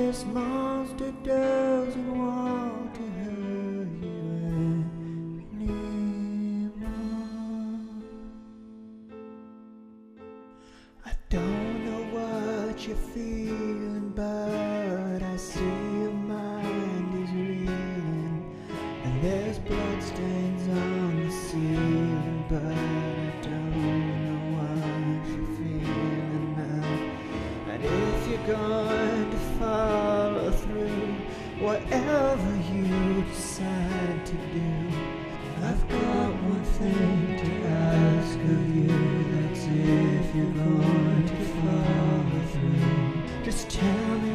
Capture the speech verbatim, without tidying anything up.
this monster doesn't want to hurt you anymore. I don't know what you're feeling, but I see your mind is reeling, and there's bloodstains on the ceiling, but I don't know what you're feeling now. And if you're going to follow through whatever you decide to do, I've got one thing to ask of you. That's if you're going to follow through. Just tell me